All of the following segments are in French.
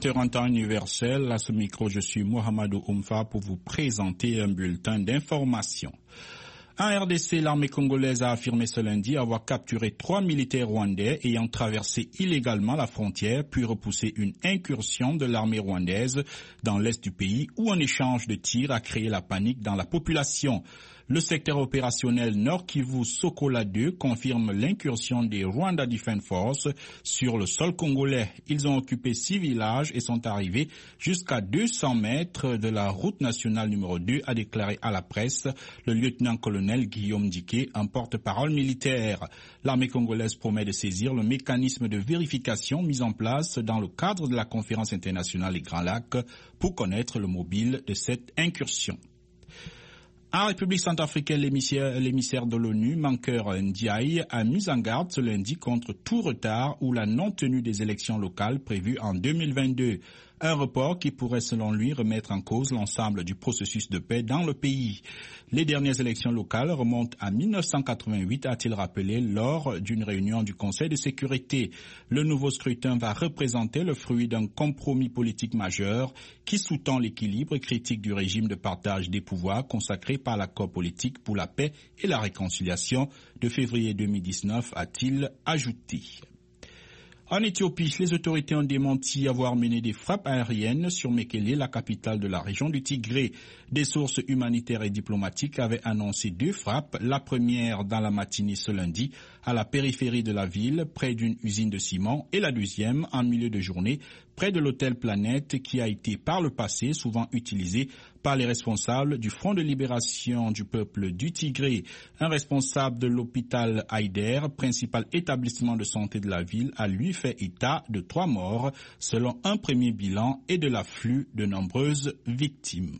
17h en temps universel. À ce micro, je suis Mohamedou Oumfa pour vous présenter un bulletin d'information. En RDC, l'armée congolaise a affirmé ce lundi avoir capturé 3 militaires rwandais ayant traversé illégalement la frontière puis repoussé une incursion de l'armée rwandaise dans l'est du pays où un échange de tirs a créé la panique dans la population. Le secteur opérationnel Nord Kivu Sokola 2 confirme l'incursion des Rwanda Defense Force sur le sol congolais. Ils ont occupé 6 villages et sont arrivés jusqu'à 200 mètres de la route nationale numéro 2, a déclaré à la presse le lieutenant-colonel Guillaume Diké, un porte-parole militaire. L'armée congolaise promet de saisir le mécanisme de vérification mis en place dans le cadre de la conférence internationale des Grands Lacs pour connaître le mobile de cette incursion. En République centrafricaine, l'émissaire de l'ONU, Mankeur Ndiaye, a mis en garde ce lundi contre tout retard ou la non-tenue des élections locales prévues en 2022. Un report qui pourrait, selon lui, remettre en cause l'ensemble du processus de paix dans le pays. Les dernières élections locales remontent à 1988, a-t-il rappelé lors d'une réunion du Conseil de sécurité. Le nouveau scrutin va représenter le fruit d'un compromis politique majeur qui sous-tend l'équilibre critique du régime de partage des pouvoirs consacré par l'accord politique pour la paix et la réconciliation de février 2019, a-t-il ajouté. En Éthiopie, les autorités ont démenti avoir mené des frappes aériennes sur Mekele, la capitale de la région du Tigré. Des sources humanitaires et diplomatiques avaient annoncé 2 frappes, la première dans la matinée ce lundi à la périphérie de la ville, près d'une usine de ciment, et la deuxième en milieu de journée, près de l'hôtel Planète qui a été par le passé souvent utilisé par les responsables du Front de libération du peuple du Tigré. Un responsable de l'hôpital Haïder, principal établissement de santé de la ville, a lui fait état de 3 morts selon un premier bilan et de l'afflux de nombreuses victimes.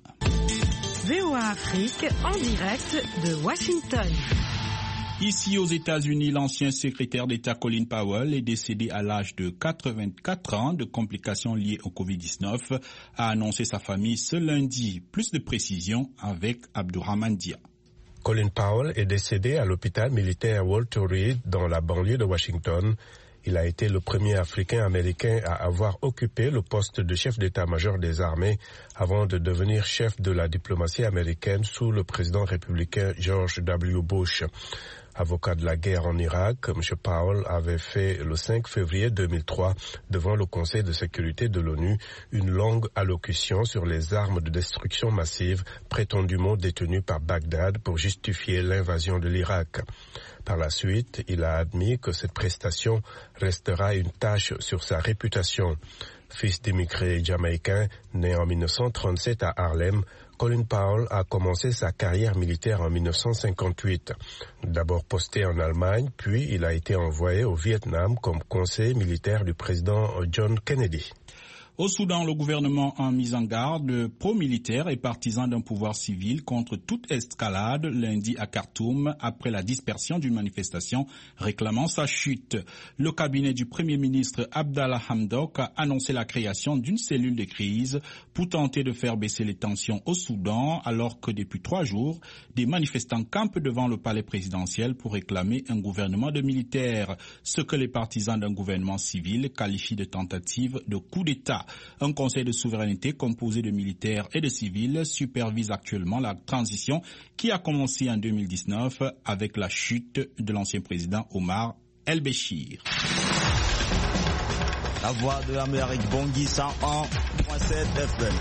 VOA Afrique en direct de Washington. Ici aux États-Unis, l'ancien secrétaire d'État Colin Powell est décédé à l'âge de 84 ans de complications liées au Covid-19, a annoncé sa famille ce lundi. Plus de précisions avec Abdourahmane Dia. Colin Powell est décédé à l'hôpital militaire Walter Reed dans la banlieue de Washington. Il a été le premier Africain-Américain à avoir occupé le poste de chef d'état-major des armées avant de devenir chef de la diplomatie américaine sous le président républicain George W. Bush. Avocat de la guerre en Irak, M. Powell avait fait le 5 février 2003 devant le Conseil de sécurité de l'ONU une longue allocution sur les armes de destruction massive prétendument détenues par Bagdad pour justifier l'invasion de l'Irak. Par la suite, il a admis que cette prestation restera une tache sur sa réputation. Fils d'immigrés jamaïcains, né en 1937 à Harlem, Colin Powell a commencé sa carrière militaire en 1958. D'abord posté en Allemagne, puis il a été envoyé au Vietnam comme conseiller militaire du président John Kennedy. Au Soudan, le gouvernement a mis en garde pro-militaires et partisans d'un pouvoir civil contre toute escalade lundi à Khartoum après la dispersion d'une manifestation réclamant sa chute. Le cabinet du Premier ministre Abdallah Hamdok a annoncé la création d'une cellule de crise pour tenter de faire baisser les tensions au Soudan alors que depuis 3 jours, des manifestants campent devant le palais présidentiel pour réclamer un gouvernement de militaires, ce que les partisans d'un gouvernement civil qualifient de tentative de coup d'État. Un conseil de souveraineté composé de militaires et de civils supervise actuellement la transition qui a commencé en 2019 avec la chute de l'ancien président Omar El-Béchir. La voix de l'Amérique, Bangui 101.7 FM.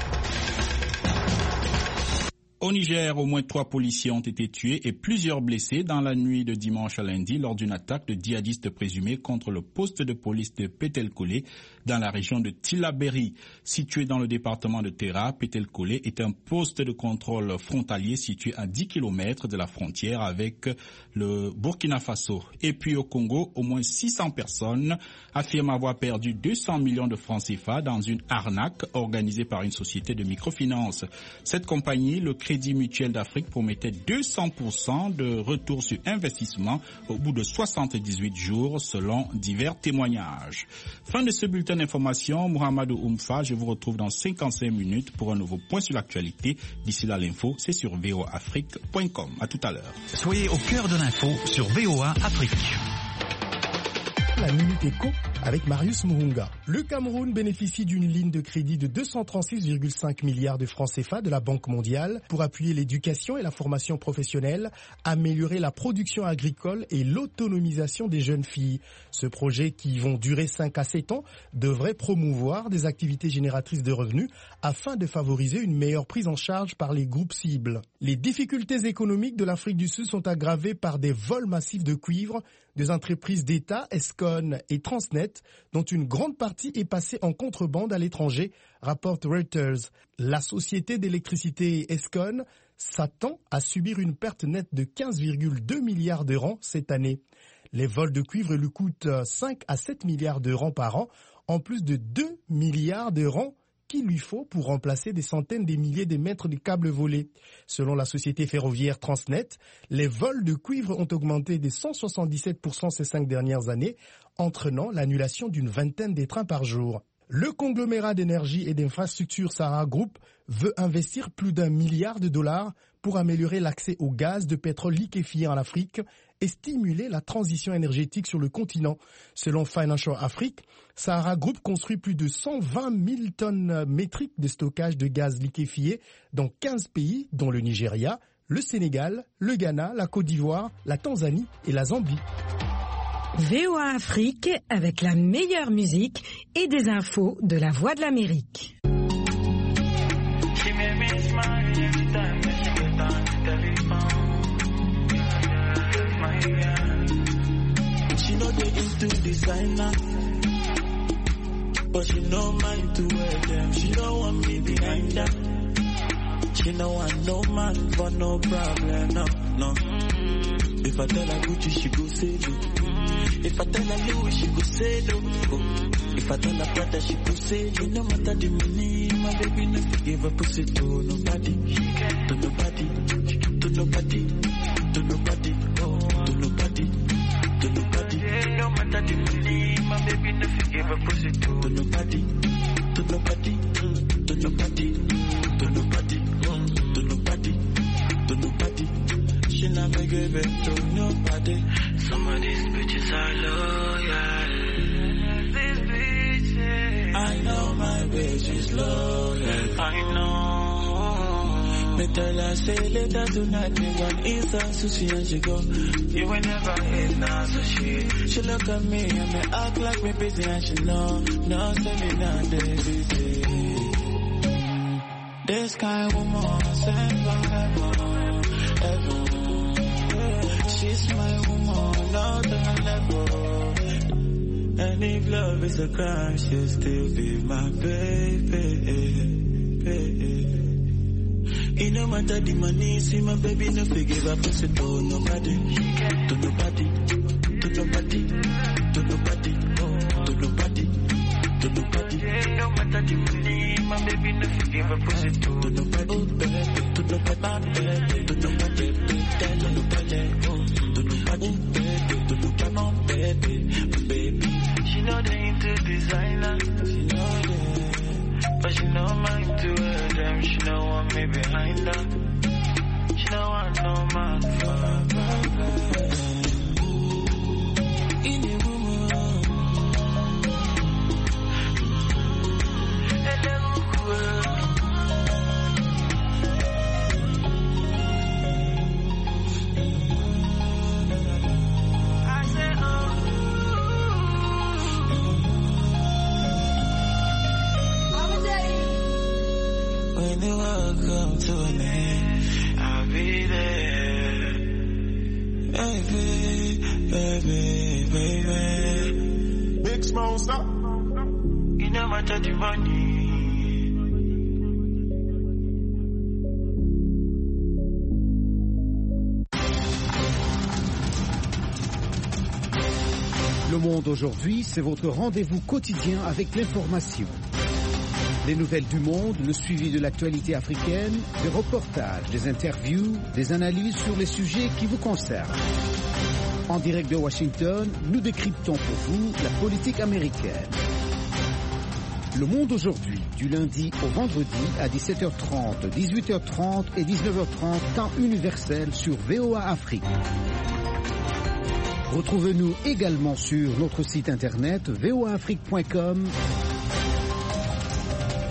Au Niger, au moins 3 policiers ont été tués et plusieurs blessés dans la nuit de dimanche à lundi lors d'une attaque de djihadistes présumés contre le poste de police de Petelkolé dans la région de Tillabéri. Situé dans le département de Terra, Petelkolé est un poste de contrôle frontalier situé à 10 km de la frontière avec le Burkina Faso. Et puis au Congo, au moins 600 personnes affirment avoir perdu 200 millions de francs CFA dans une arnaque organisée par une société de microfinance. Cette compagnie, le Crédit Mutuel d'Afrique, promettait 200% de retour sur investissement au bout de 78 jours selon divers témoignages. Fin de ce bulletin d'information. Mohamedou Oumfa, je vous retrouve dans 55 minutes pour un nouveau point sur l'actualité. D'ici là, l'info, c'est sur voaafrique.com. À tout à l'heure. Soyez au cœur de l'info sur VOA Afrique. La Minute Éco avec Marius Muhunga. Le Cameroun bénéficie d'une ligne de crédit de 236,5 milliards de francs CFA de la Banque mondiale pour appuyer l'éducation et la formation professionnelle, améliorer la production agricole et l'autonomisation des jeunes filles. Ce projet, qui vont durer 5 à 7 ans, devrait promouvoir des activités génératrices de revenus afin de favoriser une meilleure prise en charge par les groupes cibles. Les difficultés économiques de l'Afrique du Sud sont aggravées par des vols massifs de cuivre des entreprises d'État, Escon et Transnet, dont une grande partie est passée en contrebande à l'étranger, rapporte Reuters. La société d'électricité Escon s'attend à subir une perte nette de 15,2 milliards de rands cette année. Les vols de cuivre lui coûtent 5 à 7 milliards de rands par an, en plus de 2 milliards de rands qu'il lui faut pour remplacer des centaines de milliers de mètres de câbles volés. Selon la société ferroviaire Transnet, les vols de cuivre ont augmenté de 177% ces 5 dernières années, entraînant l'annulation d'une vingtaine de trains par jour. Le conglomérat d'énergie et d'infrastructures Sahara Group veut investir plus d'1 milliard de dollars pour améliorer l'accès au gaz de pétrole liquéfié en Afrique et stimuler la transition énergétique sur le continent. Selon Financial Afrique, Sahara Group construit plus de 120 000 tonnes métriques de stockage de gaz liquéfié dans 15 pays, dont le Nigeria, le Sénégal, le Ghana, la Côte d'Ivoire, la Tanzanie et la Zambie. VOA Afrique avec la meilleure musique et des infos de la Voix de l'Amérique. She know they into designer, but she no mind to wear them. She don't want me behind her. She no want no man for no problem, no. If I tell her Gucci, she go say no. If I tell her Louis, she go say no. If I tell her Prada, she go say no. No matter the money, my baby never give a pussy to nobody, to nobody, to nobody, to nobody, to nobody, to nobody. No matter the money, my baby never give a pussy to nobody, to nobody, to nobody, to nobody, to nobody, to nobody. She never give it to nobody. Some of these bitches are loyal. These bitches, I know my bitch is loyal. I know. Me tell her say later tonight me want eat some sushi and she go. You will never eat no sushi. She look at me and me act like me busy and she know. No say me not busy. This kind woman sent from heaven, heaven. She's my woman, not the level. And if love is a crime, she'll still be my baby. It no matter the money, see my baby no forgive a pussy to nobody, to nobody, to nobody, to nobody, to nobody, to nobody. No matter the money, my baby no forgive a pussy to nobody, to nobody, my baby, to nobody, to nobody, to nobody, to nobody, my baby. She know they into designer, she know they, but she know mine to wear them. She don't want me behind her. She don't want no man for her. In a woman, I say, when the world comes to an end, I'll be there. Baby, baby, baby. Big Smoke, stop. You know my dirty money. Le Monde aujourd'hui, c'est votre rendez-vous quotidien avec l'information. Les nouvelles du monde, le suivi de l'actualité africaine, des reportages, des interviews, des analyses sur les sujets qui vous concernent. En direct de Washington, nous décryptons pour vous la politique américaine. Le Monde aujourd'hui, du lundi au vendredi à 17h30, 18h30 et 19h30, temps universel sur VOA Afrique. Retrouvez-nous également sur notre site internet voaafrique.com